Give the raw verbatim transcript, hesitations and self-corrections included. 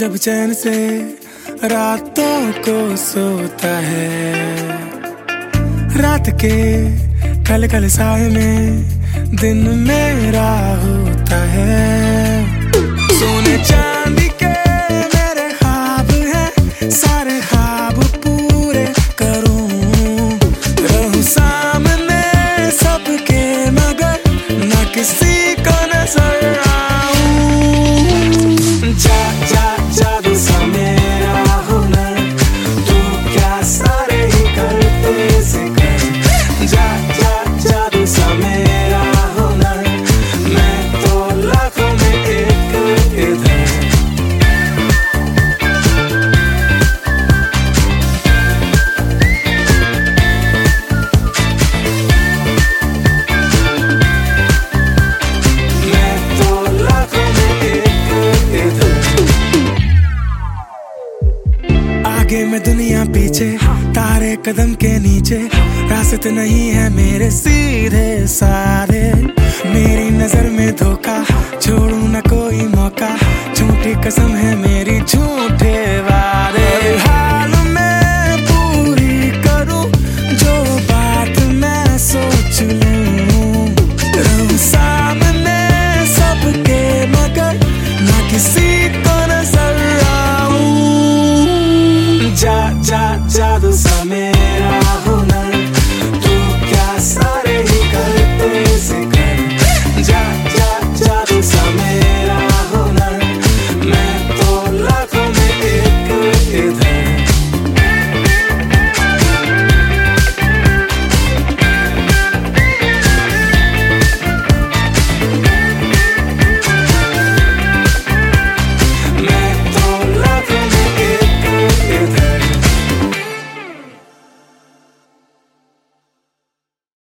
जब चैन से रातों को सोता है, रात के कल कल साए में दिन मेरा होता है। सोने चांदी के मेरे ख्वाब हैं, सारे ख्वाब पूरे करूं, रहूं सामने सबके मगर ना किसी को नजर आऊं। जा जा जादू सा मेरा हुनर, तू क्या सारे ही करते जिक्र। जा जा जादू सा मेरा हुनर, मैं तो लाखों में एक इधर। मैं तो लाखों में एक इधर। आगे मैं दुनिया पीछे, तारे कदम के नीचे, रास्ते नहीं है मेरे सीधे सारे। मेरी नजर में धोखा, छोड़ू न कोई मौका, झूठी कसम है मेरी झूठे